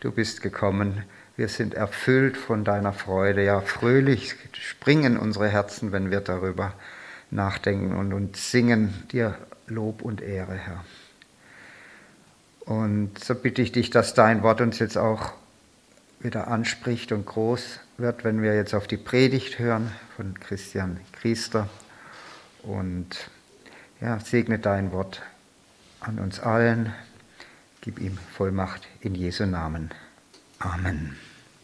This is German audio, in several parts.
du bist gekommen. Wir sind erfüllt von deiner Freude. Ja, fröhlich springen unsere Herzen, wenn wir darüber nachdenken und singen dir Lob und Ehre, Herr. Und so bitte ich dich, dass dein Wort uns jetzt auch wieder anspricht und groß wird, wenn wir jetzt auf die Predigt hören von Christian Kriester. Und ja, segne dein Wort an uns allen. Gib ihm Vollmacht in Jesu Namen. Amen.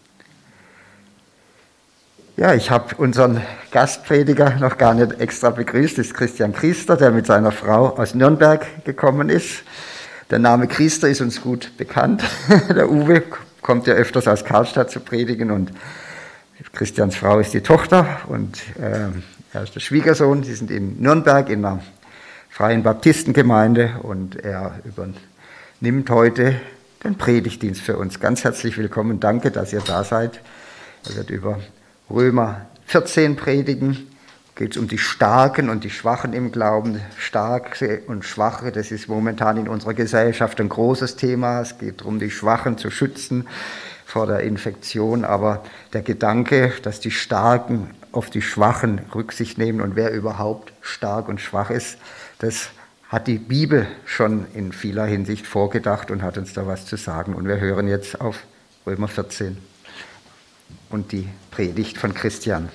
Ja, ich habe unseren Gastprediger noch gar nicht extra begrüßt. Das ist Christian Kriester, der mit seiner Frau aus Nürnberg gekommen ist. Der Name Kriester ist uns gut bekannt. Der Uwe kommt ja öfters aus Karlstadt zu predigen und Christians Frau ist die Tochter und er ist der Schwiegersohn. Sie sind in Nürnberg in einer Freien Baptistengemeinde und er übernimmt heute den Predigtdienst für uns. Ganz herzlich willkommen, danke, dass ihr da seid. Er wird über Römer 14 predigen. Geht es um die Starken und die Schwachen im Glauben. Starke und Schwache, das ist momentan in unserer Gesellschaft ein großes Thema. Es geht darum, die Schwachen zu schützen vor der Infektion. Aber der Gedanke, dass die Starken auf die Schwachen Rücksicht nehmen und wer überhaupt stark und schwach ist, das hat die Bibel schon in vieler Hinsicht vorgedacht und hat uns da was zu sagen. Und wir hören jetzt auf Römer 14 und die Predigt von Christian.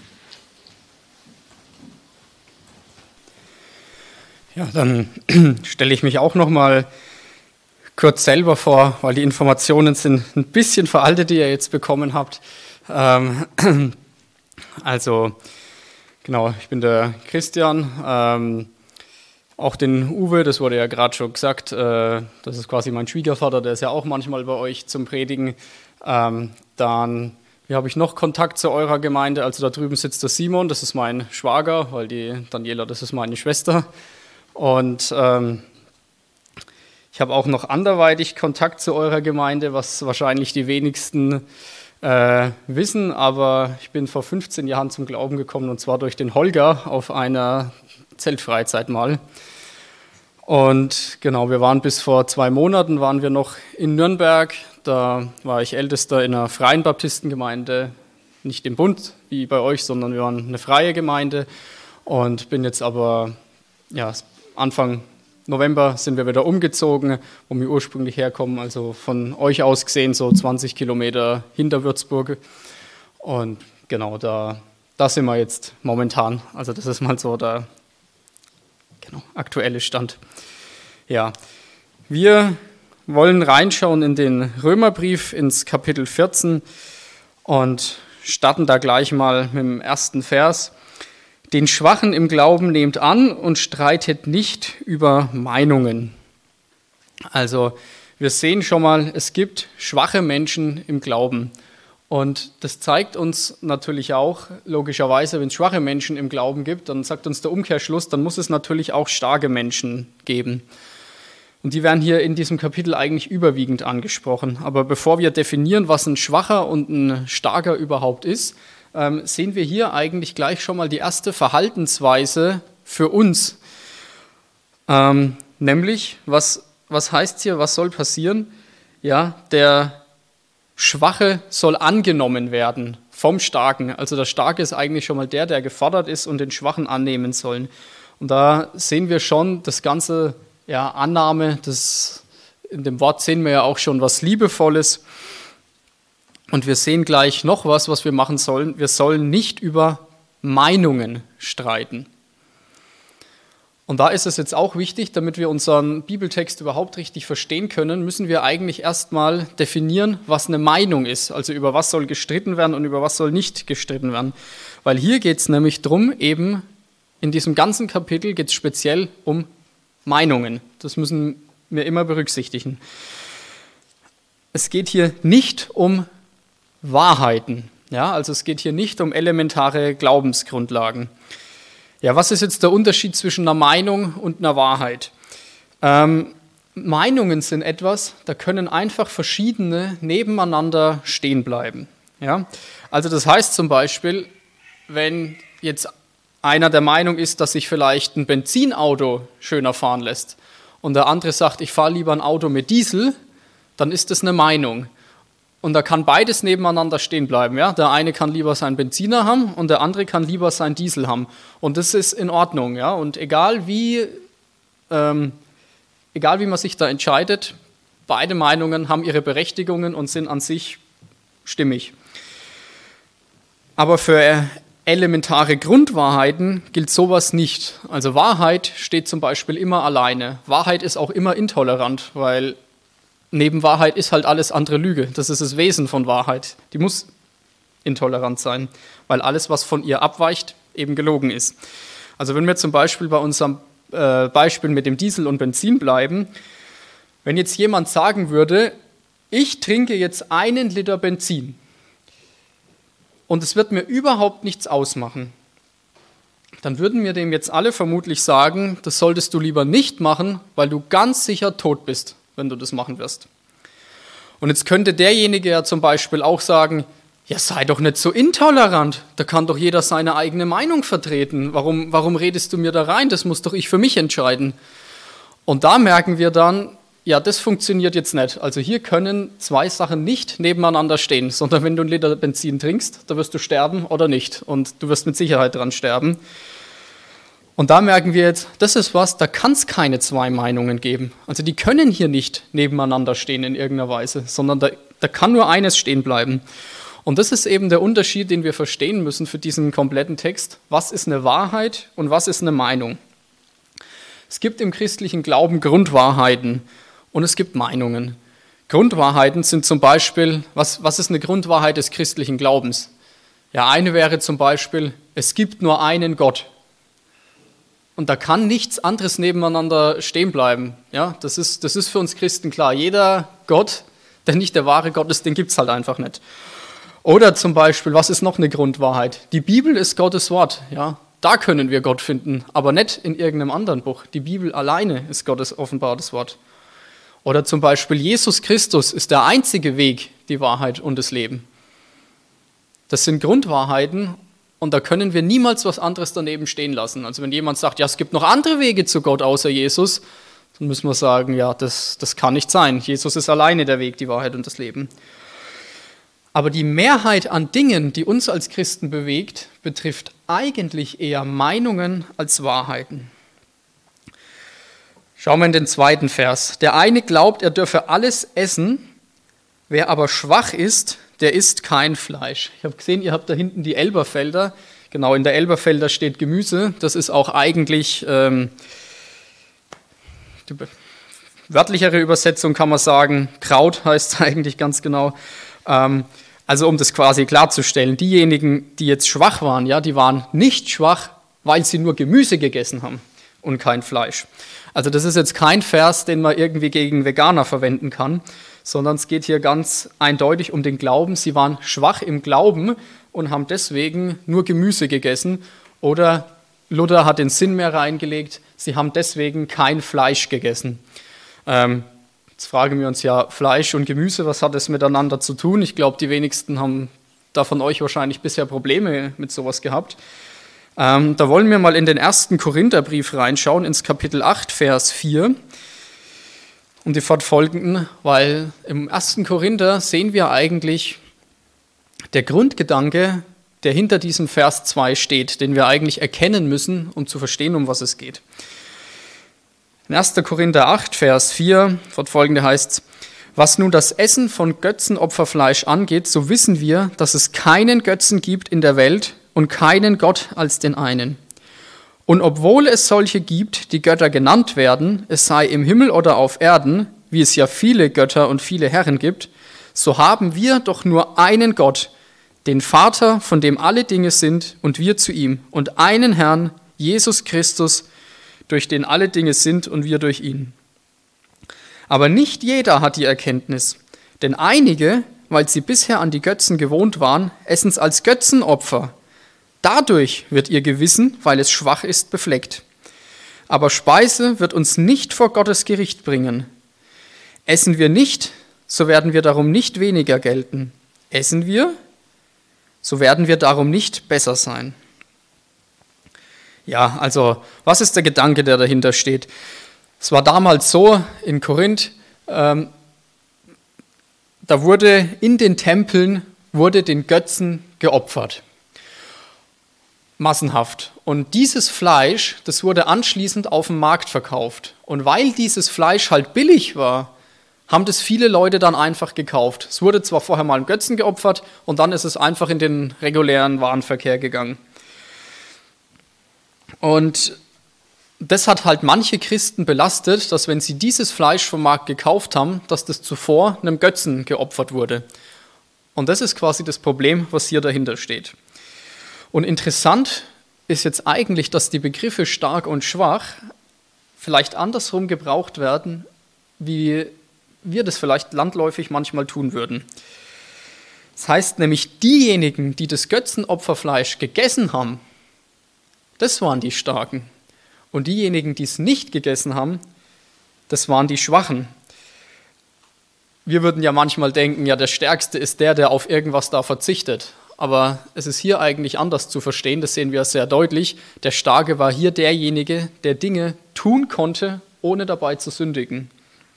Ja, dann stelle ich mich auch noch mal kurz selber vor, weil die Informationen sind ein bisschen veraltet, die ihr jetzt bekommen habt. Also, genau, ich bin der Christian. Auch den Uwe, das wurde ja gerade schon gesagt, das ist quasi mein Schwiegervater, der ist ja auch manchmal bei euch zum Predigen. Dann, wie habe ich noch Kontakt zu eurer Gemeinde? Also da drüben sitzt der Simon, das ist mein Schwager, weil die Daniela, das ist meine Schwester. Und ich habe auch noch anderweitig Kontakt zu eurer Gemeinde, was wahrscheinlich die wenigsten wissen, aber ich bin vor 15 Jahren zum Glauben gekommen und zwar durch den Holger auf einer Zeltfreizeit mal. Und genau, wir waren bis vor 2 Monaten, waren wir noch in Nürnberg, da war ich Ältester in einer freien Baptistengemeinde, nicht im Bund wie bei euch, sondern wir waren eine freie Gemeinde und bin jetzt aber, ja, Anfang November sind wir wieder umgezogen, wo wir ursprünglich herkommen, also von euch aus gesehen so 20 Kilometer hinter Würzburg. Und genau, da sind wir jetzt momentan. Also das ist mal so der aktuelle Stand. Ja, wir wollen reinschauen in den Römerbrief, ins Kapitel 14 und starten da gleich mal mit dem ersten Vers. Den Schwachen im Glauben nehmt an und streitet nicht über Meinungen. Also wir sehen schon mal, es gibt schwache Menschen im Glauben. Und das zeigt uns natürlich auch, logischerweise, wenn es schwache Menschen im Glauben gibt, dann sagt uns der Umkehrschluss, dann muss es natürlich auch starke Menschen geben. Und die werden hier in diesem Kapitel eigentlich überwiegend angesprochen. Aber bevor wir definieren, was ein Schwacher und ein Starker überhaupt ist, sehen wir hier eigentlich gleich schon mal die erste Verhaltensweise für uns. Nämlich, was heißt hier, was soll passieren? Ja, der Schwache soll angenommen werden vom Starken. Also der Starke ist eigentlich schon mal der gefordert ist und den Schwachen annehmen sollen. Und da sehen wir schon das ganze Annahme, in dem Wort sehen wir ja auch schon was Liebevolles. Und wir sehen gleich noch was wir machen sollen. Wir sollen nicht über Meinungen streiten. Und da ist es jetzt auch wichtig, damit wir unseren Bibeltext überhaupt richtig verstehen können, müssen wir eigentlich erstmal definieren, was eine Meinung ist. Also über was soll gestritten werden und über was soll nicht gestritten werden. Weil hier geht es nämlich darum, eben in diesem ganzen Kapitel geht es speziell um Meinungen. Das müssen wir immer berücksichtigen. Es geht hier nicht um Wahrheiten. Ja, also es geht hier nicht um elementare Glaubensgrundlagen. Ja, was ist jetzt der Unterschied zwischen einer Meinung und einer Wahrheit? Meinungen sind etwas, da können einfach verschiedene nebeneinander stehen bleiben. Ja? Also das heißt zum Beispiel, wenn jetzt einer der Meinung ist, dass sich vielleicht ein Benzinauto schöner fahren lässt und der andere sagt, ich fahre lieber ein Auto mit Diesel, dann ist das eine Meinung. Und da kann beides nebeneinander stehen bleiben. Ja? Der eine kann lieber seinen Benziner haben und der andere kann lieber seinen Diesel haben. Und das ist in Ordnung. Ja? Und egal wie man sich da entscheidet, beide Meinungen haben ihre Berechtigungen und sind an sich stimmig. Aber für elementare Grundwahrheiten gilt sowas nicht. Also Wahrheit steht zum Beispiel immer alleine. Wahrheit ist auch immer intolerant, weil neben Wahrheit ist halt alles andere Lüge. Das ist das Wesen von Wahrheit. Die muss intolerant sein, weil alles, was von ihr abweicht, eben gelogen ist. Also wenn wir zum Beispiel bei unserem Beispiel mit dem Diesel und Benzin bleiben, wenn jetzt jemand sagen würde, ich trinke jetzt 1 Liter Benzin und es wird mir überhaupt nichts ausmachen, dann würden mir dem jetzt alle vermutlich sagen, das solltest du lieber nicht machen, weil du ganz sicher tot bist, wenn du das machen wirst. Und jetzt könnte derjenige ja zum Beispiel auch sagen, ja, sei doch nicht so intolerant, da kann doch jeder seine eigene Meinung vertreten. Warum redest du mir da rein? Das muss doch ich für mich entscheiden. Und da merken wir dann, ja, das funktioniert jetzt nicht. Also hier können 2 Sachen nicht nebeneinander stehen, sondern wenn du 1 Liter Benzin trinkst, da wirst du sterben oder nicht. Und du wirst mit Sicherheit dran sterben. Und da merken wir jetzt, das ist was, da kann es keine 2 Meinungen geben. Also die können hier nicht nebeneinander stehen in irgendeiner Weise, sondern da kann nur eines stehen bleiben. Und das ist eben der Unterschied, den wir verstehen müssen für diesen kompletten Text. Was ist eine Wahrheit und was ist eine Meinung? Es gibt im christlichen Glauben Grundwahrheiten und es gibt Meinungen. Grundwahrheiten sind zum Beispiel, was ist eine Grundwahrheit des christlichen Glaubens? Ja, eine wäre zum Beispiel, es gibt nur einen Gott. Und da kann nichts anderes nebeneinander stehen bleiben. Ja, das ist für uns Christen klar. Jeder Gott, der nicht der wahre Gott ist, den gibt es halt einfach nicht. Oder zum Beispiel, was ist noch eine Grundwahrheit? Die Bibel ist Gottes Wort. Ja, da können wir Gott finden, aber nicht in irgendeinem anderen Buch. Die Bibel alleine ist Gottes offenbartes Wort. Oder zum Beispiel, Jesus Christus ist der einzige Weg, die Wahrheit und das Leben. Das sind Grundwahrheiten. Und da können wir niemals was anderes daneben stehen lassen. Also wenn jemand sagt, ja, es gibt noch andere Wege zu Gott außer Jesus, dann müssen wir sagen, ja, das kann nicht sein. Jesus ist alleine der Weg, die Wahrheit und das Leben. Aber die Mehrheit an Dingen, die uns als Christen bewegt, betrifft eigentlich eher Meinungen als Wahrheiten. Schauen wir in den 2. Vers. Der eine glaubt, er dürfe alles essen, wer aber schwach ist, der isst kein Fleisch. Ich habe gesehen, ihr habt da hinten die Elberfelder. Genau, in der Elberfelder steht Gemüse. Das ist auch eigentlich, die wörtlichere Übersetzung kann man sagen, Kraut heißt es eigentlich ganz genau. Also um das quasi klarzustellen, diejenigen, die jetzt schwach waren, ja, die waren nicht schwach, weil sie nur Gemüse gegessen haben und kein Fleisch. Also das ist jetzt kein Vers, den man irgendwie gegen Veganer verwenden kann, sondern es geht hier ganz eindeutig um den Glauben. Sie waren schwach im Glauben und haben deswegen nur Gemüse gegessen. Oder Luther hat den Sinn mehr reingelegt, sie haben deswegen kein Fleisch gegessen. Jetzt fragen wir uns ja, Fleisch und Gemüse, was hat das miteinander zu tun? Ich glaube, die wenigsten haben da von euch wahrscheinlich bisher Probleme mit sowas gehabt. Da wollen wir mal in den 1. Korintherbrief reinschauen, ins Kapitel 8, Vers 4. Und die fortfolgenden, weil im 1. Korinther sehen wir eigentlich der Grundgedanke, der hinter diesem Vers 2 steht, den wir eigentlich erkennen müssen, um zu verstehen, um was es geht. In 1. Korinther 8, Vers 4, fortfolgende heißt es, was nun das Essen von Götzenopferfleisch angeht, so wissen wir, dass es keinen Götzen gibt in der Welt und keinen Gott als den einen. Und obwohl es solche gibt, die Götter genannt werden, es sei im Himmel oder auf Erden, wie es ja viele Götter und viele Herren gibt, so haben wir doch nur einen Gott, den Vater, von dem alle Dinge sind, und wir zu ihm, und einen Herrn, Jesus Christus, durch den alle Dinge sind und wir durch ihn. Aber nicht jeder hat die Erkenntnis, denn einige, weil sie bisher an die Götzen gewohnt waren, essen es als Götzenopfer. Dadurch wird ihr Gewissen, weil es schwach ist, befleckt. Aber Speise wird uns nicht vor Gottes Gericht bringen. Essen wir nicht, so werden wir darum nicht weniger gelten. Essen wir, so werden wir darum nicht besser sein. Ja, also was ist der Gedanke, der dahinter steht? Es war damals so in Korinth, da wurde in den Tempeln den Götzen geopfert. Massenhaft. Und dieses Fleisch, das wurde anschließend auf dem Markt verkauft. Und weil dieses Fleisch halt billig war, haben das viele Leute dann einfach gekauft. Es wurde zwar vorher mal einem Götzen geopfert und dann ist es einfach in den regulären Warenverkehr gegangen. Und das hat halt manche Christen belastet, dass wenn sie dieses Fleisch vom Markt gekauft haben, dass das zuvor einem Götzen geopfert wurde. Und das ist quasi das Problem, was hier dahinter steht. Und interessant ist jetzt eigentlich, dass die Begriffe stark und schwach vielleicht andersrum gebraucht werden, wie wir das vielleicht landläufig manchmal tun würden. Das heißt nämlich, diejenigen, die das Götzenopferfleisch gegessen haben, das waren die Starken. Und diejenigen, die es nicht gegessen haben, das waren die Schwachen. Wir würden ja manchmal denken, ja, der Stärkste ist der auf irgendwas da verzichtet. Aber es ist hier eigentlich anders zu verstehen, das sehen wir sehr deutlich. Der Starke war hier derjenige, der Dinge tun konnte, ohne dabei zu sündigen.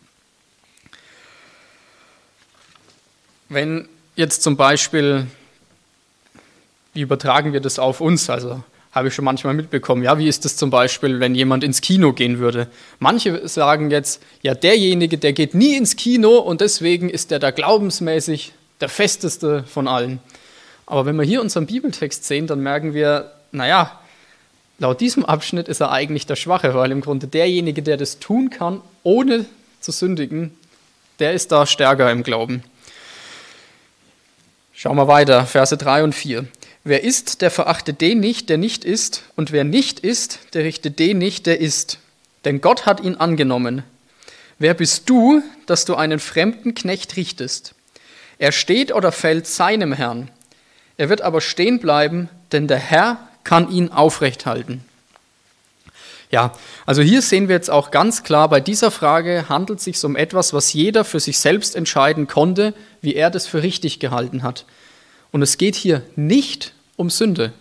Wenn jetzt zum Beispiel, wie übertragen wir das auf uns, also habe ich schon manchmal mitbekommen, ja, wie ist das zum Beispiel, wenn jemand ins Kino gehen würde? Manche sagen jetzt, ja, derjenige, der geht nie ins Kino und deswegen ist der da glaubensmäßig der Festeste von allen. Aber wenn wir hier unseren Bibeltext sehen, dann merken wir, naja, laut diesem Abschnitt ist er eigentlich der Schwache, weil im Grunde derjenige, der das tun kann, ohne zu sündigen, der ist da stärker im Glauben. Schauen wir weiter, Verse 3 und 4. Wer isst, der verachte den nicht, der nicht isst, und wer nicht isst, der richte den nicht, der isst. Denn Gott hat ihn angenommen. Wer bist du, dass du einen fremden Knecht richtest? Er steht oder fällt seinem Herrn. Er wird aber stehen bleiben, denn der Herr kann ihn aufrecht halten. Ja, also hier sehen wir jetzt auch ganz klar, bei dieser Frage handelt es sich um etwas, was jeder für sich selbst entscheiden konnte, wie er das für richtig gehalten hat. Und es geht hier nicht um Sünde.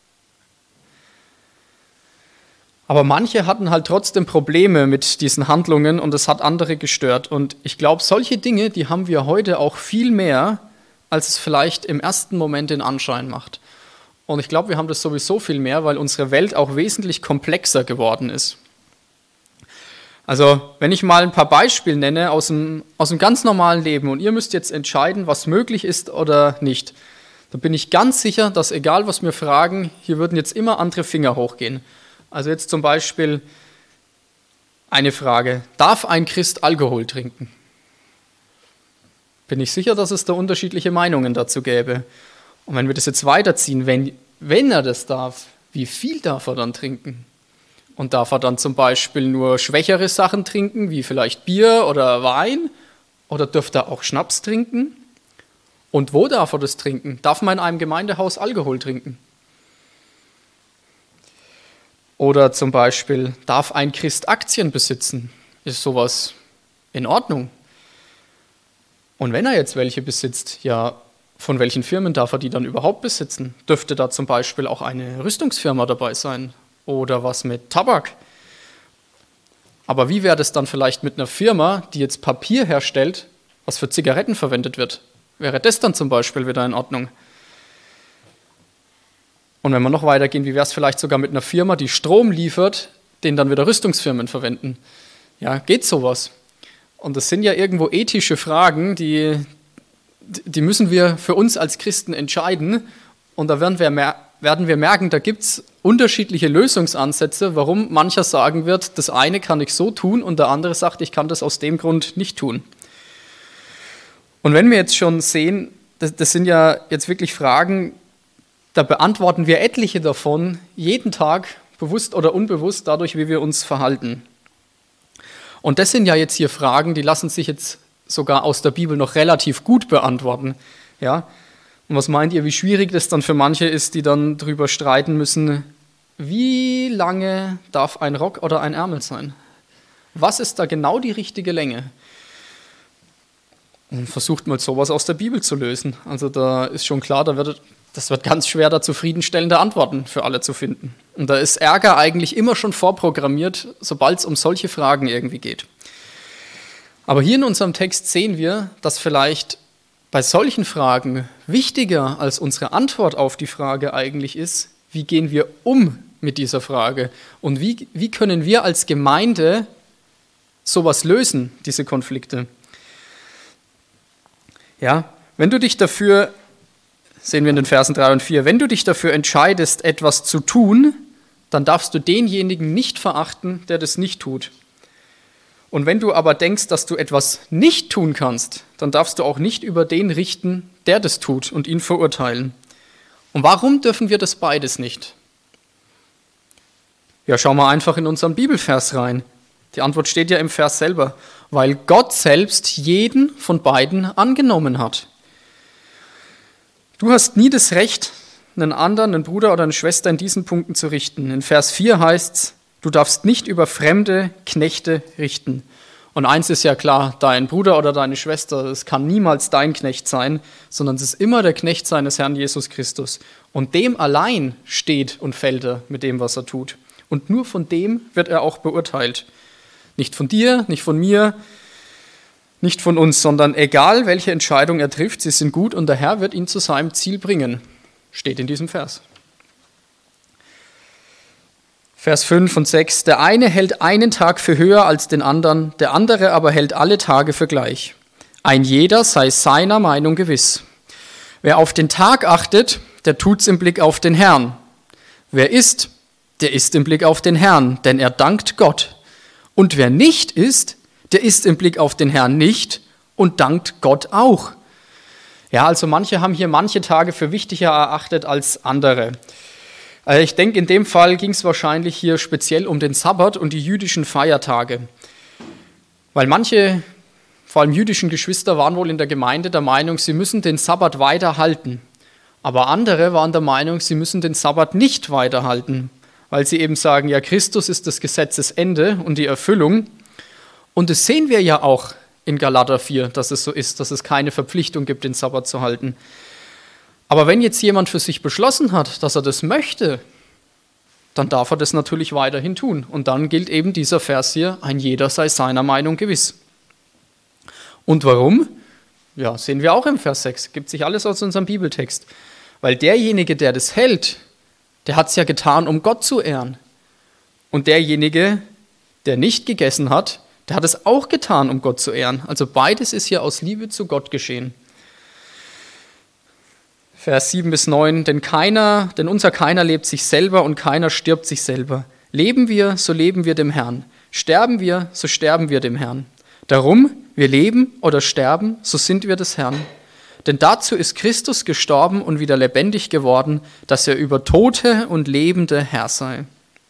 Aber manche hatten halt trotzdem Probleme mit diesen Handlungen und es hat andere gestört. Und ich glaube, solche Dinge, die haben wir heute auch viel mehr, als es vielleicht im ersten Moment den Anschein macht. Und ich glaube, wir haben das sowieso viel mehr, weil unsere Welt auch wesentlich komplexer geworden ist. Also, wenn ich mal ein paar Beispiele nenne aus dem ganz normalen Leben und ihr müsst jetzt entscheiden, was möglich ist oder nicht, dann bin ich ganz sicher, dass egal was wir fragen, hier würden jetzt immer andere Finger hochgehen. Also jetzt zum Beispiel eine Frage, darf ein Christ Alkohol trinken? Bin ich sicher, dass es da unterschiedliche Meinungen dazu gäbe. Und wenn wir das jetzt weiterziehen, wenn er das darf, wie viel darf er dann trinken? Und darf er dann zum Beispiel nur schwächere Sachen trinken, wie vielleicht Bier oder Wein? Oder dürfte er auch Schnaps trinken? Und wo darf er das trinken? Darf man in einem Gemeindehaus Alkohol trinken? Oder zum Beispiel, darf ein Christ Aktien besitzen? Ist sowas in Ordnung? Und wenn er jetzt welche besitzt, ja, von welchen Firmen darf er die dann überhaupt besitzen? Dürfte da zum Beispiel auch eine Rüstungsfirma dabei sein? Oder was mit Tabak? Aber wie wäre das dann vielleicht mit einer Firma, die jetzt Papier herstellt, was für Zigaretten verwendet wird? Wäre das dann zum Beispiel wieder in Ordnung? Und wenn wir noch weitergehen, wie wäre es vielleicht sogar mit einer Firma, die Strom liefert, den dann wieder Rüstungsfirmen verwenden? Ja, geht sowas? Und das sind ja irgendwo ethische Fragen, die müssen wir für uns als Christen entscheiden. Und da werden wir merken, da gibt es unterschiedliche Lösungsansätze, warum mancher sagen wird, das eine kann ich so tun und der andere sagt, ich kann das aus dem Grund nicht tun. Und wenn wir jetzt schon sehen, das sind ja jetzt wirklich Fragen, da beantworten wir etliche davon jeden Tag, bewusst oder unbewusst, dadurch, wie wir uns verhalten. Und das sind ja jetzt hier Fragen, die lassen sich jetzt sogar aus der Bibel noch relativ gut beantworten. Ja? Und was meint ihr, wie schwierig das dann für manche ist, die dann darüber streiten müssen, wie lange darf ein Rock oder ein Ärmel sein? Was ist da genau die richtige Länge? Und versucht mal sowas aus der Bibel zu lösen. Also da ist schon klar, das wird ganz schwer, da zufriedenstellende Antworten für alle zu finden. Und da ist Ärger eigentlich immer schon vorprogrammiert, sobald es um solche Fragen irgendwie geht. Aber hier in unserem Text sehen wir, dass vielleicht bei solchen Fragen wichtiger als unsere Antwort auf die Frage eigentlich ist, wie gehen wir um mit dieser Frage und wie können wir als Gemeinde sowas lösen, diese Konflikte. Ja, wenn du dich dafür, sehen wir in den Versen 3 und 4, wenn du dich dafür entscheidest, etwas zu tun, dann darfst du denjenigen nicht verachten, der das nicht tut. Und wenn du aber denkst, dass du etwas nicht tun kannst, dann darfst du auch nicht über den richten, der das tut und ihn verurteilen. Und warum dürfen wir das beides nicht? Ja, schau mal einfach in unseren Bibelvers rein. Die Antwort steht ja im Vers selber. Weil Gott selbst jeden von beiden angenommen hat. Du hast nie das Recht, einen anderen, einen Bruder oder eine Schwester in diesen Punkten zu richten. In Vers 4 heißt es, du darfst nicht über fremde Knechte richten. Und eins ist ja klar, dein Bruder oder deine Schwester, es kann niemals dein Knecht sein, sondern es ist immer der Knecht seines Herrn Jesus Christus. Und dem allein steht und fällt er mit dem, was er tut. Und nur von dem wird er auch beurteilt. Nicht von dir, nicht von mir, nicht von uns, sondern egal, welche Entscheidung er trifft, sie sind gut und der Herr wird ihn zu seinem Ziel bringen. Steht in diesem Vers. Vers 5 und 6. Der eine hält einen Tag für höher als den anderen, der andere aber hält alle Tage für gleich. Ein jeder sei seiner Meinung gewiss. Wer auf den Tag achtet, der tut's im Blick auf den Herrn. Wer isst, der isst im Blick auf den Herrn, denn er dankt Gott. Und wer nicht isst, der isst im Blick auf den Herrn nicht und dankt Gott auch. Ja, also manche haben hier manche Tage für wichtiger erachtet als andere. Ich denke, in dem Fall ging es wahrscheinlich hier speziell um den Sabbat und die jüdischen Feiertage. Weil manche, vor allem jüdischen Geschwister, waren wohl in der Gemeinde der Meinung, sie müssen den Sabbat weiterhalten. Aber andere waren der Meinung, sie müssen den Sabbat nicht weiterhalten, weil sie eben sagen, ja, Christus ist das Gesetzesende und die Erfüllung. Und das sehen wir ja auch in Galater 4, dass es so ist, dass es keine Verpflichtung gibt, den Sabbat zu halten. Aber wenn jetzt jemand für sich beschlossen hat, dass er das möchte, dann darf er das natürlich weiterhin tun. Und dann gilt eben dieser Vers hier, ein jeder sei seiner Meinung gewiss. Und warum? Ja, sehen wir auch im Vers 6, gibt sich alles aus unserem Bibeltext. Weil derjenige, der das hält, der hat es ja getan, um Gott zu ehren. Und derjenige, der nicht gegessen hat, der hat es auch getan, um Gott zu ehren. Also beides ist hier aus Liebe zu Gott geschehen. Vers 7 bis 9, denn unser keiner lebt sich selber und keiner stirbt sich selber. Leben wir, so leben wir dem Herrn. Sterben wir, so sterben wir dem Herrn. Darum, wir leben oder sterben, so sind wir des Herrn. Denn dazu ist Christus gestorben und wieder lebendig geworden, dass er über Tote und Lebende Herr sei.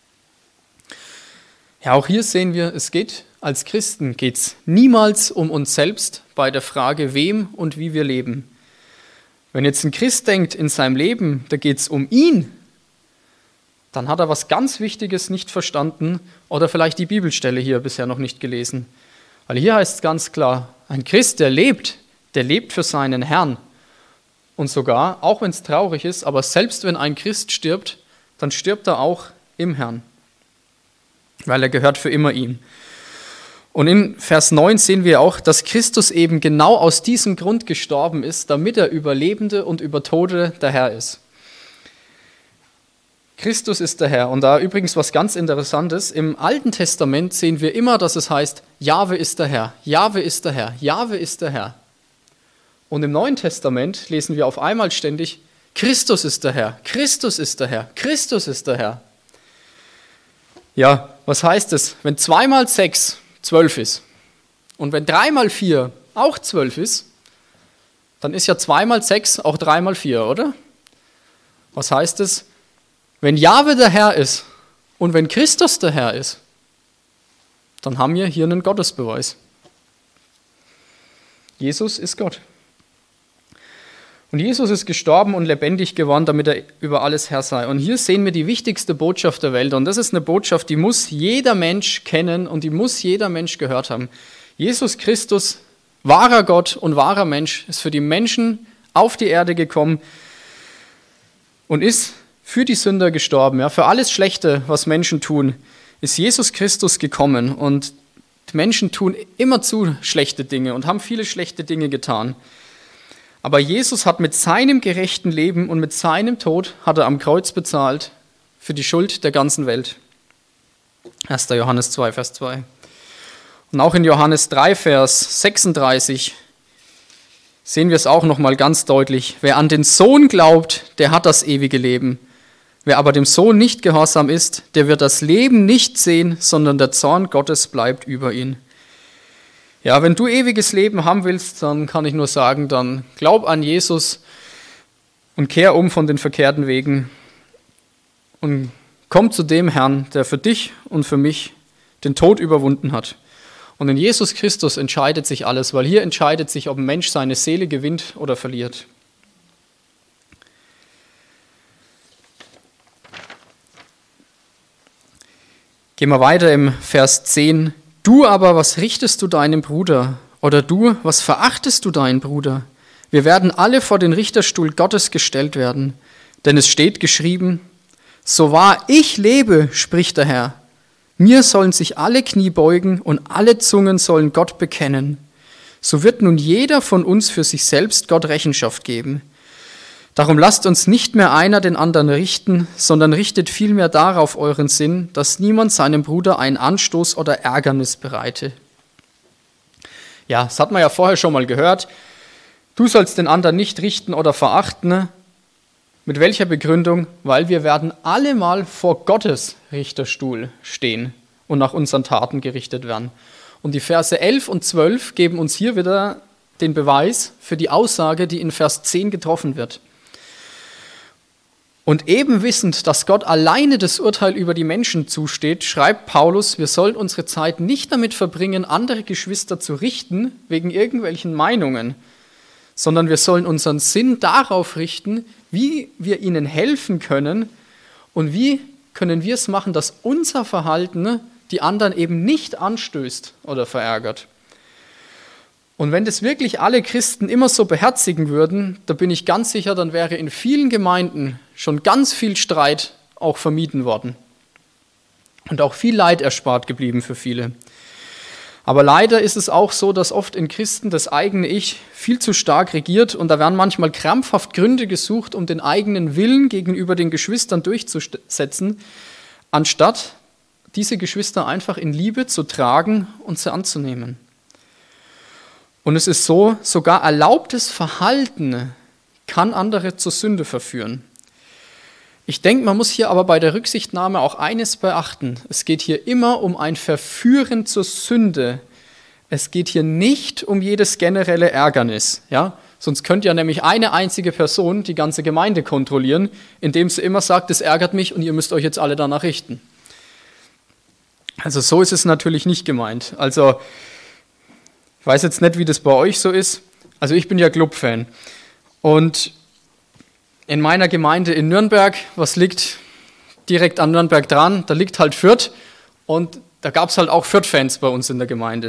Ja, auch hier sehen wir, als Christen geht es niemals um uns selbst bei der Frage, wem und wie wir leben. Wenn jetzt ein Christ denkt in seinem Leben, da geht es um ihn, dann hat er was ganz Wichtiges nicht verstanden oder vielleicht die Bibelstelle hier bisher noch nicht gelesen. Weil hier heißt es ganz klar, ein Christ, der lebt für seinen Herrn. Und sogar, auch wenn es traurig ist, aber selbst wenn ein Christ stirbt, dann stirbt er auch im Herrn. Weil er gehört für immer ihm. Und in Vers 9 sehen wir auch, dass Christus eben genau aus diesem Grund gestorben ist, damit er über Lebende und über Tote der Herr ist. Christus ist der Herr. Und da übrigens was ganz Interessantes, im Alten Testament sehen wir immer, dass es heißt, Jahwe ist der Herr, Jahwe ist der Herr, Jahwe ist der Herr. Und im Neuen Testament lesen wir auf einmal ständig, Christus ist der Herr, Christus ist der Herr, Christus ist der Herr. Ja, was heißt es? Wenn 2 mal 6 12 ist und wenn 3 mal 4 auch 12 ist, dann ist ja 2 mal 6 auch 3 mal 4, oder? Was heißt es? Wenn Jahwe der Herr ist und wenn Christus der Herr ist, dann haben wir hier einen Gottesbeweis. Jesus ist Gott. Und Jesus ist gestorben und lebendig geworden, damit er über alles Herr sei. Und hier sehen wir die wichtigste Botschaft der Welt. Und das ist eine Botschaft, die muss jeder Mensch kennen und die muss jeder Mensch gehört haben. Jesus Christus, wahrer Gott und wahrer Mensch, ist für die Menschen auf die Erde gekommen und ist für die Sünder gestorben. Ja, für alles Schlechte, was Menschen tun, ist Jesus Christus gekommen. Und die Menschen tun immerzu schlechte Dinge und haben viele schlechte Dinge getan. Aber Jesus hat mit seinem gerechten Leben und mit seinem Tod hat er am Kreuz bezahlt für die Schuld der ganzen Welt. 1. Johannes 2, Vers 2. Und auch in Johannes 3, Vers 36 sehen wir es auch nochmal ganz deutlich. Wer an den Sohn glaubt, der hat das ewige Leben. Wer aber dem Sohn nicht gehorsam ist, der wird das Leben nicht sehen, sondern der Zorn Gottes bleibt über ihn. Ja, wenn du ewiges Leben haben willst, dann kann ich nur sagen, dann glaub an Jesus und kehr um von den verkehrten Wegen und komm zu dem Herrn, der für dich und für mich den Tod überwunden hat. Und in Jesus Christus entscheidet sich alles, weil hier entscheidet sich, ob ein Mensch seine Seele gewinnt oder verliert. Gehen wir weiter im Vers 10. Du aber, was richtest du deinem Bruder? Oder du, was verachtest du deinen Bruder? Wir werden alle vor den Richterstuhl Gottes gestellt werden. Denn es steht geschrieben, so wahr ich lebe, spricht der Herr, mir sollen sich alle Knie beugen und alle Zungen sollen Gott bekennen. So wird nun jeder von uns für sich selbst Gott Rechenschaft geben. Darum lasst uns nicht mehr einer den anderen richten, sondern richtet vielmehr darauf euren Sinn, dass niemand seinem Bruder einen Anstoß oder Ärgernis bereite. Ja, das hat man ja vorher schon mal gehört. Du sollst den anderen nicht richten oder verachten. Mit welcher Begründung? Weil wir werden alle mal vor Gottes Richterstuhl stehen und nach unseren Taten gerichtet werden. Und die Verse 11 und 12 geben uns hier wieder den Beweis für die Aussage, die in Vers 10 getroffen wird. Und eben wissend, dass Gott alleine das Urteil über die Menschen zusteht, schreibt Paulus, wir sollen unsere Zeit nicht damit verbringen, andere Geschwister zu richten, wegen irgendwelchen Meinungen, sondern wir sollen unseren Sinn darauf richten, wie wir ihnen helfen können und wie können wir es machen, dass unser Verhalten die anderen eben nicht anstößt oder verärgert. Und wenn das wirklich alle Christen immer so beherzigen würden, da bin ich ganz sicher, dann wäre in vielen Gemeinden schon ganz viel Streit auch vermieden worden und auch viel Leid erspart geblieben für viele. Aber leider ist es auch so, dass oft in Christen das eigene Ich viel zu stark regiert und da werden manchmal krampfhaft Gründe gesucht, um den eigenen Willen gegenüber den Geschwistern durchzusetzen, anstatt diese Geschwister einfach in Liebe zu tragen und sie anzunehmen. Und es ist so, sogar erlaubtes Verhalten kann andere zur Sünde verführen. Ich denke, man muss hier aber bei der Rücksichtnahme auch eines beachten. Es geht hier immer um ein Verführen zur Sünde. Es geht hier nicht um jedes generelle Ärgernis. Ja? Sonst könnte ja nämlich eine einzige Person die ganze Gemeinde kontrollieren, indem sie immer sagt, das ärgert mich und ihr müsst euch jetzt alle danach richten. Also so ist es natürlich nicht gemeint. Also ich weiß jetzt nicht, wie das bei euch so ist. Also ich bin ja Club-Fan. Und in meiner Gemeinde in Nürnberg, was liegt direkt an Nürnberg dran? Da liegt halt Fürth. Und da gab es halt auch Fürth-Fans bei uns in der Gemeinde.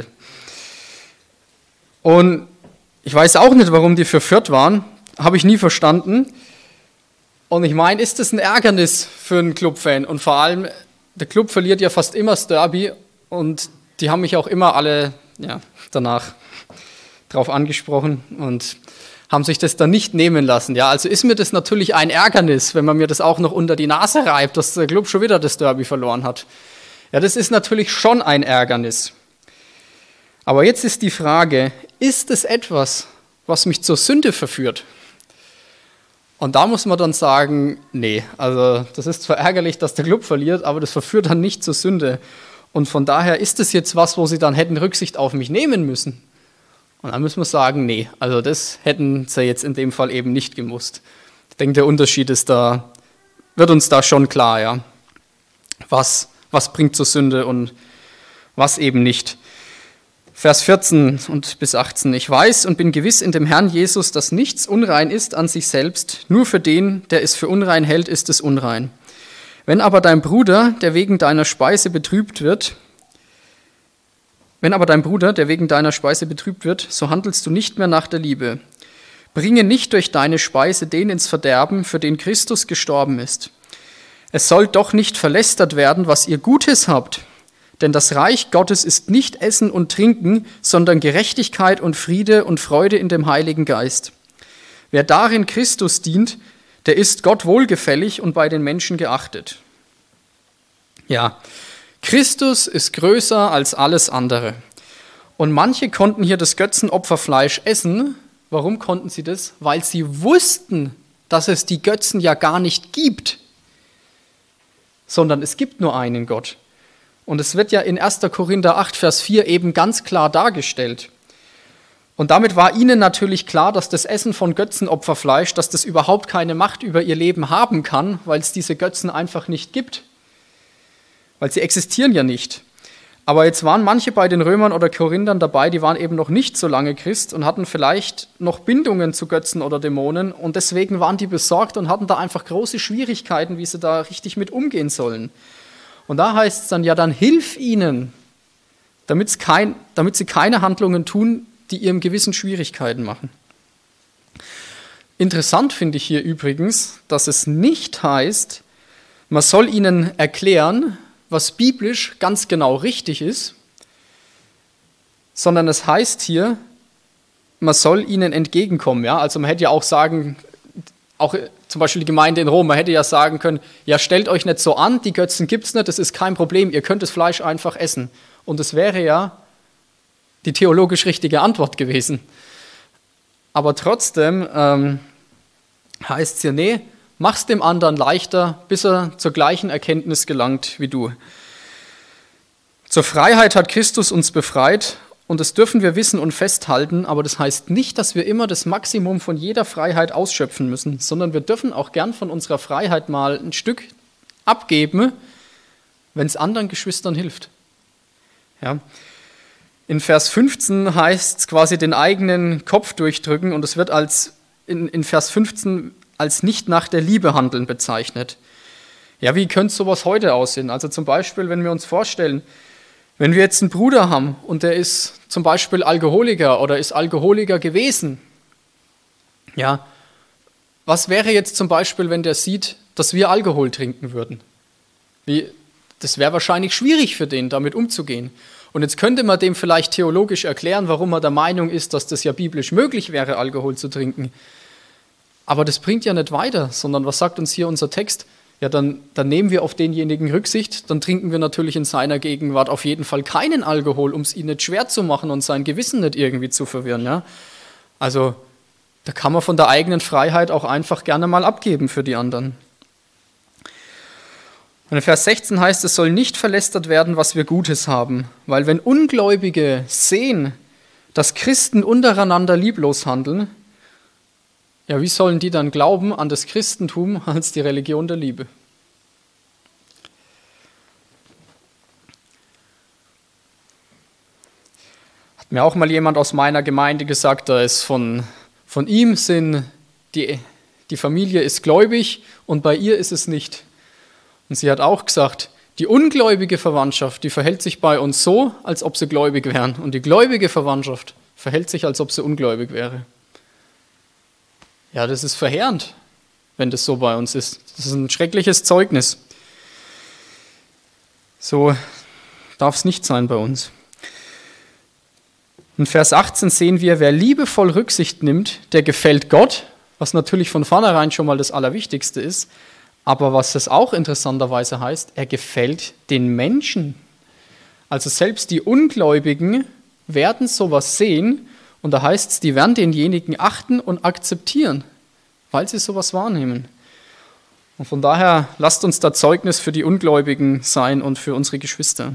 Und ich weiß auch nicht, warum die für Fürth waren. Habe ich nie verstanden. Und ich meine, ist das ein Ärgernis für einen Club-Fan? Und vor allem, der Club verliert ja fast immer das Derby. Und die haben mich auch immer alle danach drauf angesprochen und haben sich das dann nicht nehmen lassen. Ja, also ist mir das natürlich ein Ärgernis, wenn man mir das auch noch unter die Nase reibt, dass der Club schon wieder das Derby verloren hat. Ja, das ist natürlich schon ein Ärgernis. Aber jetzt ist die Frage, ist es etwas, was mich zur Sünde verführt? Und da muss man dann sagen, nee, also das ist zwar ärgerlich, dass der Club verliert, aber das verführt dann nicht zur Sünde. Und von daher ist es jetzt was, wo sie dann hätten Rücksicht auf mich nehmen müssen. Und dann müssen wir sagen, nee, also das hätten sie jetzt in dem Fall eben nicht gemusst. Ich denke, der Unterschied ist da, wird uns da schon klar, ja. Was bringt zur Sünde und was eben nicht. Vers 14 und bis 18. Ich weiß und bin gewiss in dem Herrn Jesus, dass nichts unrein ist an sich selbst, nur für den, der es für unrein hält, ist es unrein. Wenn aber dein Bruder, der wegen deiner Speise betrübt wird, so handelst du nicht mehr nach der Liebe. Bringe nicht durch deine Speise den ins Verderben, für den Christus gestorben ist. Es soll doch nicht verlästert werden, was ihr Gutes habt, denn das Reich Gottes ist nicht Essen und Trinken, sondern Gerechtigkeit und Friede und Freude in dem Heiligen Geist. Wer darin Christus dient, der ist Gott wohlgefällig und bei den Menschen geachtet. Ja, Christus ist größer als alles andere. Und manche konnten hier das Götzenopferfleisch essen. Warum konnten sie das? Weil sie wussten, dass es die Götzen ja gar nicht gibt, sondern es gibt nur einen Gott. Und es wird ja in 1. Korinther 8, Vers 4 eben ganz klar dargestellt. Und damit war ihnen natürlich klar, dass das Essen von Götzenopferfleisch, dass das überhaupt keine Macht über ihr Leben haben kann, weil es diese Götzen einfach nicht gibt. Weil sie existieren ja nicht. Aber jetzt waren manche bei den Römern oder Korinthern dabei, die waren eben noch nicht so lange Christ und hatten vielleicht noch Bindungen zu Götzen oder Dämonen und deswegen waren die besorgt und hatten da einfach große Schwierigkeiten, wie sie da richtig mit umgehen sollen. Und da heißt es dann, ja, dann hilf ihnen, damit sie keine Handlungen tun, die ihrem Gewissen Schwierigkeiten machen. Interessant finde ich hier übrigens, dass es nicht heißt, man soll ihnen erklären, was biblisch ganz genau richtig ist, sondern es heißt hier, man soll ihnen entgegenkommen. Ja? Also man hätte ja auch sagen, auch zum Beispiel die Gemeinde in Rom, man hätte ja sagen können, ja, stellt euch nicht so an, die Götzen gibt es nicht, das ist kein Problem, ihr könnt das Fleisch einfach essen. Und es wäre ja die theologisch richtige Antwort gewesen. Aber trotzdem heißt es hier, nee, mach's dem anderen leichter, bis er zur gleichen Erkenntnis gelangt wie du. Zur Freiheit hat Christus uns befreit und das dürfen wir wissen und festhalten, aber das heißt nicht, dass wir immer das Maximum von jeder Freiheit ausschöpfen müssen, sondern wir dürfen auch gern von unserer Freiheit mal ein Stück abgeben, wenn es anderen Geschwistern hilft. Ja. In Vers 15 heißt es quasi den eigenen Kopf durchdrücken und es wird in Vers 15 als nicht nach der Liebe handeln bezeichnet. Ja, wie könnte sowas heute aussehen? Also zum Beispiel, wenn wir uns vorstellen, wenn wir jetzt einen Bruder haben und der ist zum Beispiel Alkoholiker oder ist Alkoholiker gewesen, ja, was wäre jetzt zum Beispiel, wenn der sieht, dass wir Alkohol trinken würden? Das wäre wahrscheinlich schwierig für den, damit umzugehen. Und jetzt könnte man dem vielleicht theologisch erklären, warum er der Meinung ist, dass das ja biblisch möglich wäre, Alkohol zu trinken. Aber das bringt ja nicht weiter, sondern was sagt uns hier unser Text? Ja, dann nehmen wir auf denjenigen Rücksicht, dann trinken wir natürlich in seiner Gegenwart auf jeden Fall keinen Alkohol, um es ihm nicht schwer zu machen und sein Gewissen nicht irgendwie zu verwirren. Ja? Also da kann man von der eigenen Freiheit auch einfach gerne mal abgeben für die anderen. Und in Vers 16 heißt, es soll nicht verlästert werden, was wir Gutes haben, weil wenn Ungläubige sehen, dass Christen untereinander lieblos handeln, ja, wie sollen die dann glauben an das Christentum als die Religion der Liebe? Hat mir auch mal jemand aus meiner Gemeinde gesagt, da ist von ihm sind die Familie ist gläubig und bei ihr ist es nicht. Und sie hat auch gesagt, die ungläubige Verwandtschaft, die verhält sich bei uns so, als ob sie gläubig wären. Und die gläubige Verwandtschaft verhält sich, als ob sie ungläubig wäre. Ja, das ist verheerend, wenn das so bei uns ist. Das ist ein schreckliches Zeugnis. So darf es nicht sein bei uns. In Vers 18 sehen wir, wer liebevoll Rücksicht nimmt, der gefällt Gott, was natürlich von vornherein schon mal das Allerwichtigste ist. Aber was das auch interessanterweise heißt, er gefällt den Menschen. Also selbst die Ungläubigen werden sowas sehen und da heißt es, die werden denjenigen achten und akzeptieren, weil sie sowas wahrnehmen. Und von daher lasst uns da Zeugnis für die Ungläubigen sein und für unsere Geschwister.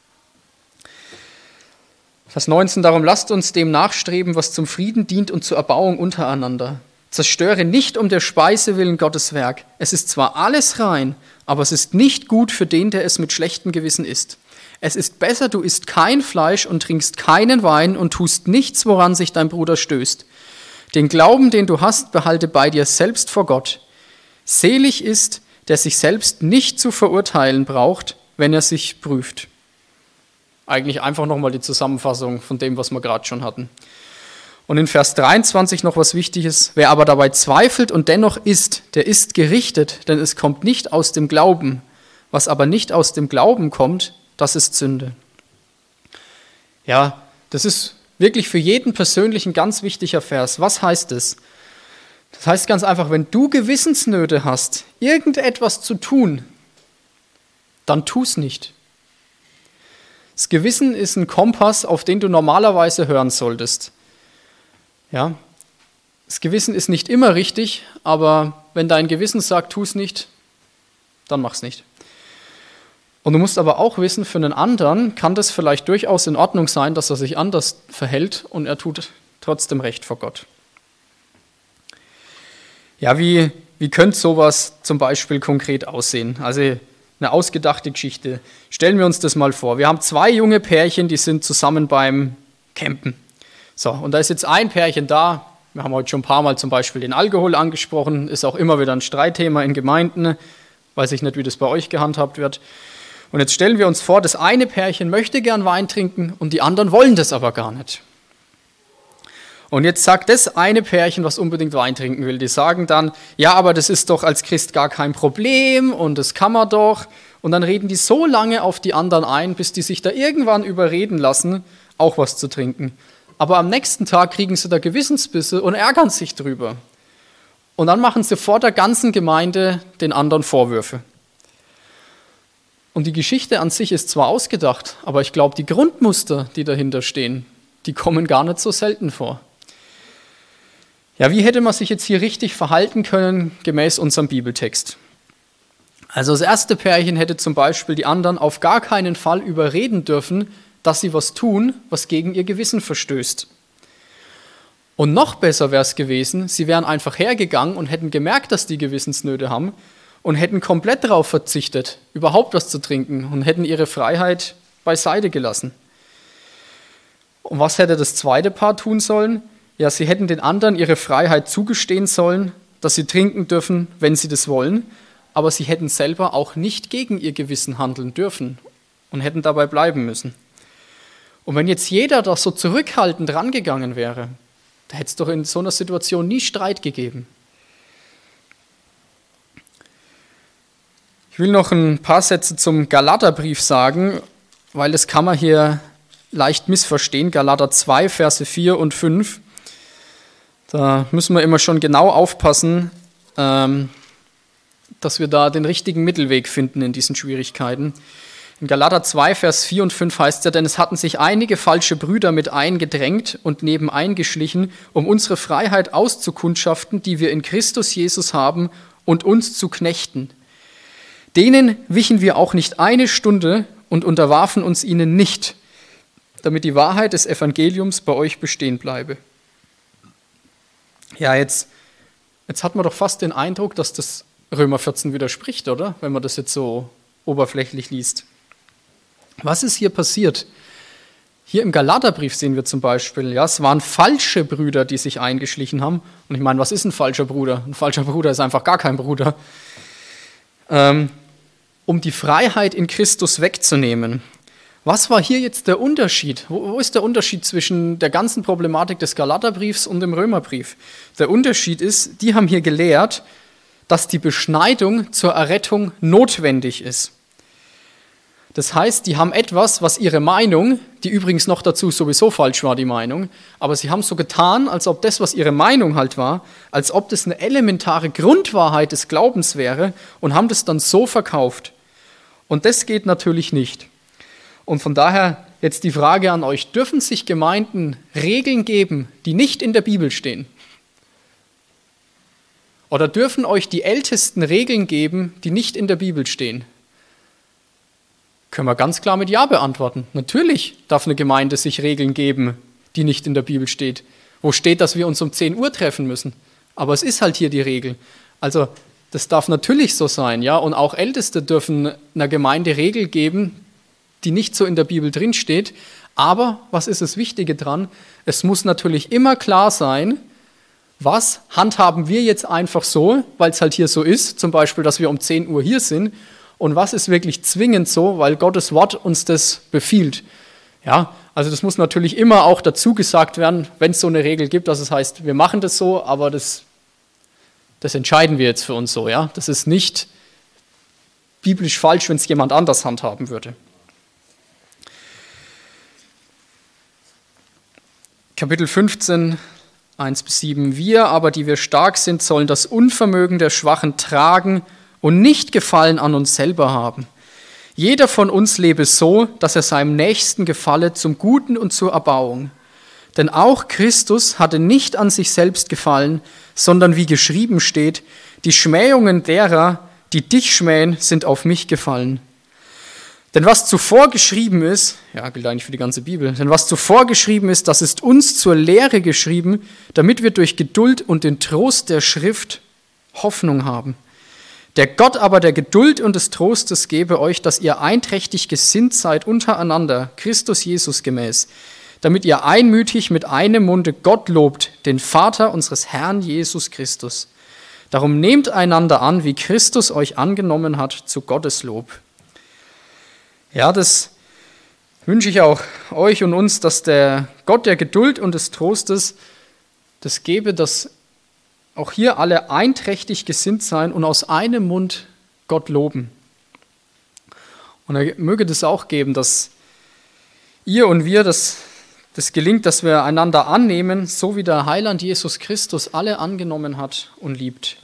Vers 19, darum lasst uns dem nachstreben, was zum Frieden dient und zur Erbauung untereinander. Zerstöre nicht um der Speise willen Gottes Werk. Es ist zwar alles rein, aber es ist nicht gut für den, der es mit schlechtem Gewissen isst. Es ist besser, du isst kein Fleisch und trinkst keinen Wein und tust nichts, woran sich dein Bruder stößt. Den Glauben, den du hast, behalte bei dir selbst vor Gott. Selig ist, der sich selbst nicht zu verurteilen braucht, wenn er sich prüft. Eigentlich einfach nochmal die Zusammenfassung von dem, was wir gerade schon hatten. Und in Vers 23 noch was Wichtiges. Wer aber dabei zweifelt und dennoch isst, der ist gerichtet, denn es kommt nicht aus dem Glauben. Was aber nicht aus dem Glauben kommt, das ist Sünde. Ja, das ist wirklich für jeden persönlich ein ganz wichtiger Vers. Was heißt es? Das heißt ganz einfach, wenn du Gewissensnöte hast, irgendetwas zu tun, dann tu es nicht. Das Gewissen ist ein Kompass, auf den du normalerweise hören solltest. Ja? Das Gewissen ist nicht immer richtig, aber wenn dein Gewissen sagt, tu es nicht, dann mach es nicht. Und du musst aber auch wissen, für einen anderen kann das vielleicht durchaus in Ordnung sein, dass er sich anders verhält und er tut trotzdem Recht vor Gott. Ja, wie könnte sowas zum Beispiel konkret aussehen? Also eine ausgedachte Geschichte. Stellen wir uns das mal vor. Wir haben 2 junge Pärchen, die sind zusammen beim Campen. So, und da ist jetzt ein Pärchen da. Wir haben heute schon ein paar Mal zum Beispiel den Alkohol angesprochen. Ist auch immer wieder ein Streitthema in Gemeinden. Weiß ich nicht, wie das bei euch gehandhabt wird. Und jetzt stellen wir uns vor, das eine Pärchen möchte gern Wein trinken und die anderen wollen das aber gar nicht. Und jetzt sagt das eine Pärchen, was unbedingt Wein trinken will, die sagen dann, ja, aber das ist doch als Christ gar kein Problem und das kann man doch. Und dann reden die so lange auf die anderen ein, bis die sich da irgendwann überreden lassen, auch was zu trinken. Aber am nächsten Tag kriegen sie da Gewissensbisse und ärgern sich drüber. Und dann machen sie vor der ganzen Gemeinde den anderen Vorwürfe. Und die Geschichte an sich ist zwar ausgedacht, aber ich glaube, die Grundmuster, die dahinter stehen, die kommen gar nicht so selten vor. Ja, wie hätte man sich jetzt hier richtig verhalten können, gemäß unserem Bibeltext? Also das erste Pärchen hätte zum Beispiel die anderen auf gar keinen Fall überreden dürfen, dass sie was tun, was gegen ihr Gewissen verstößt. Und noch besser wäre es gewesen, sie wären einfach hergegangen und hätten gemerkt, dass die Gewissensnöte haben und hätten komplett darauf verzichtet, überhaupt was zu trinken und hätten ihre Freiheit beiseite gelassen. Und was hätte das zweite Paar tun sollen? Ja, sie hätten den anderen ihre Freiheit zugestehen sollen, dass sie trinken dürfen, wenn sie das wollen, aber sie hätten selber auch nicht gegen ihr Gewissen handeln dürfen und hätten dabei bleiben müssen. Und wenn jetzt jeder da so zurückhaltend rangegangen wäre, da hätte es doch in so einer Situation nie Streit gegeben. Ich will noch ein paar Sätze zum Galaterbrief sagen, weil das kann man hier leicht missverstehen. Galater 2, Verse 4 und 5. Da müssen wir immer schon genau aufpassen, dass wir da den richtigen Mittelweg finden in diesen Schwierigkeiten. In Galater 2, Vers 4 und 5 heißt es ja, denn es hatten sich einige falsche Brüder mit eingedrängt und nebeneingeschlichen, um unsere Freiheit auszukundschaften, die wir in Christus Jesus haben, und uns zu knechten. Denen wichen wir auch nicht eine Stunde und unterwarfen uns ihnen nicht, damit die Wahrheit des Evangeliums bei euch bestehen bleibe. Ja, jetzt hat man doch fast den Eindruck, dass das Römer 14 widerspricht, oder? Wenn man das jetzt so oberflächlich liest. Was ist hier passiert? Hier im Galaterbrief sehen wir zum Beispiel, ja, es waren falsche Brüder, die sich eingeschlichen haben. Und ich meine, was ist ein falscher Bruder? Ein falscher Bruder ist einfach gar kein Bruder. Um die Freiheit in Christus wegzunehmen. Was war hier jetzt der Unterschied? Wo ist der Unterschied zwischen der ganzen Problematik des Galaterbriefs und dem Römerbrief? Der Unterschied ist, die haben hier gelehrt, dass die Beschneidung zur Errettung notwendig ist. Das heißt, die haben etwas, was ihre Meinung, die übrigens noch dazu sowieso falsch war, die Meinung, aber sie haben so getan, als ob das, was ihre Meinung halt war, als ob das eine elementare Grundwahrheit des Glaubens wäre und haben das dann so verkauft. Und das geht natürlich nicht. Und von daher jetzt die Frage an euch, dürfen sich Gemeinden Regeln geben, die nicht in der Bibel stehen? Oder dürfen euch die Ältesten Regeln geben, die nicht in der Bibel stehen? Können wir ganz klar mit Ja beantworten. Natürlich darf eine Gemeinde sich Regeln geben, die nicht in der Bibel steht. Wo steht, dass wir uns um 10 Uhr treffen müssen? Aber es ist halt hier die Regel. Also das darf natürlich so sein, ja. Und auch Älteste dürfen einer Gemeinde Regeln geben, die nicht so in der Bibel drinsteht. Aber was ist das Wichtige dran? Es muss natürlich immer klar sein, was handhaben wir jetzt einfach so, weil es halt hier so ist, zum Beispiel, dass wir um 10 Uhr hier sind, und was ist wirklich zwingend so, weil Gottes Wort uns das befiehlt. Ja, also das muss natürlich immer auch dazu gesagt werden, wenn es so eine Regel gibt, dass es heißt, wir machen das so, aber das entscheiden wir jetzt für uns so. Ja? Das ist nicht biblisch falsch, wenn es jemand anders handhaben würde. Kapitel 15 1-7. Wir aber, die wir stark sind, sollen das Unvermögen der Schwachen tragen und nicht Gefallen an uns selber haben. Jeder von uns lebe so, dass er seinem Nächsten gefalle zum Guten und zur Erbauung. Denn auch Christus hatte nicht an sich selbst gefallen, sondern wie geschrieben steht, die Schmähungen derer, die dich schmähen, sind auf mich gefallen. Denn was zuvor geschrieben ist, ja, gilt eigentlich für die ganze Bibel, denn was zuvor geschrieben ist, das ist uns zur Lehre geschrieben, damit wir durch Geduld und den Trost der Schrift Hoffnung haben. Der Gott aber der Geduld und des Trostes gebe euch, dass ihr einträchtig gesinnt seid untereinander, Christus Jesus gemäß, damit ihr einmütig mit einem Munde Gott lobt, den Vater unseres Herrn Jesus Christus. Darum nehmt einander an, wie Christus euch angenommen hat, zu Gottes Lob. Ja, das wünsche ich auch euch und uns, dass der Gott der Geduld und des Trostes das gebe, dass auch hier alle einträchtig gesinnt sein und aus einem Mund Gott loben. Und er möge das auch geben, dass ihr und wir, das gelingt, dass wir einander annehmen, so wie der Heiland Jesus Christus alle angenommen hat und liebt.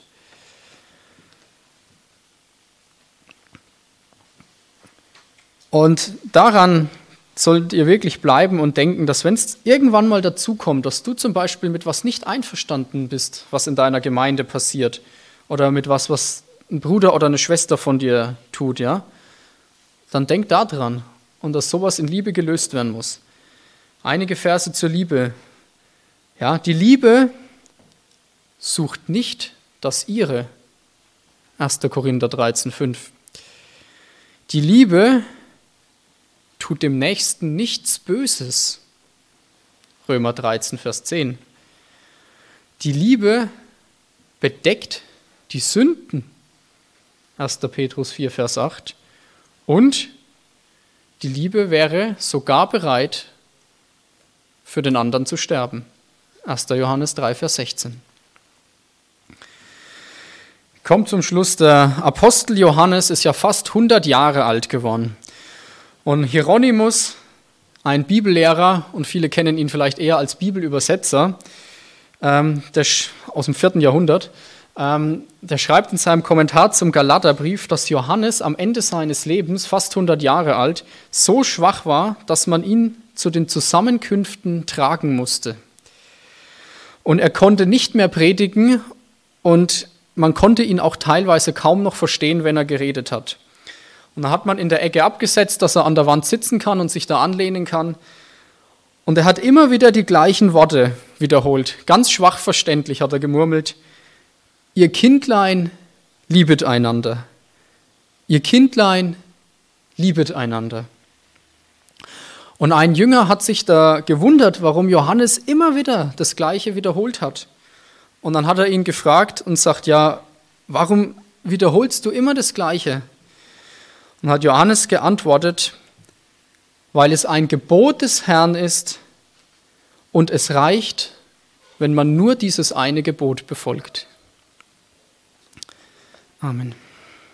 Und daran sollt ihr wirklich bleiben und denken, dass wenn es irgendwann mal dazu kommt, dass du zum Beispiel mit was nicht einverstanden bist, was in deiner Gemeinde passiert, oder mit was ein Bruder oder eine Schwester von dir tut, ja, dann denk daran und dass sowas in Liebe gelöst werden muss. Einige Verse zur Liebe. Ja, die Liebe sucht nicht das ihre. 1. Korinther 13,5. Die Liebe tut dem Nächsten nichts Böses. Römer 13, Vers 10. Die Liebe bedeckt die Sünden. 1. Petrus 4, Vers 8. Und die Liebe wäre sogar bereit, für den anderen zu sterben. 1. Johannes 3, Vers 16. Kommt zum Schluss, der Apostel Johannes ist ja fast 100 Jahre alt geworden. Und Hieronymus, ein Bibellehrer, und viele kennen ihn vielleicht eher als Bibelübersetzer, aus dem 4. Jahrhundert, der schreibt in seinem Kommentar zum Galaterbrief, dass Johannes am Ende seines Lebens, fast 100 Jahre alt, so schwach war, dass man ihn zu den Zusammenkünften tragen musste. Und er konnte nicht mehr predigen und man konnte ihn auch teilweise kaum noch verstehen, wenn er geredet hat. Und da hat man in der Ecke abgesetzt, dass er an der Wand sitzen kann und sich da anlehnen kann. Und er hat immer wieder die gleichen Worte wiederholt. Ganz schwach verständlich hat er gemurmelt: Ihr Kindlein, liebet einander. Ihr Kindlein, liebet einander. Und ein Jünger hat sich da gewundert, warum Johannes immer wieder das Gleiche wiederholt hat. Und dann hat er ihn gefragt und sagt: Ja, warum wiederholst du immer das Gleiche? Und hat Johannes geantwortet: Weil es ein Gebot des Herrn ist und es reicht, wenn man nur dieses eine Gebot befolgt. Amen.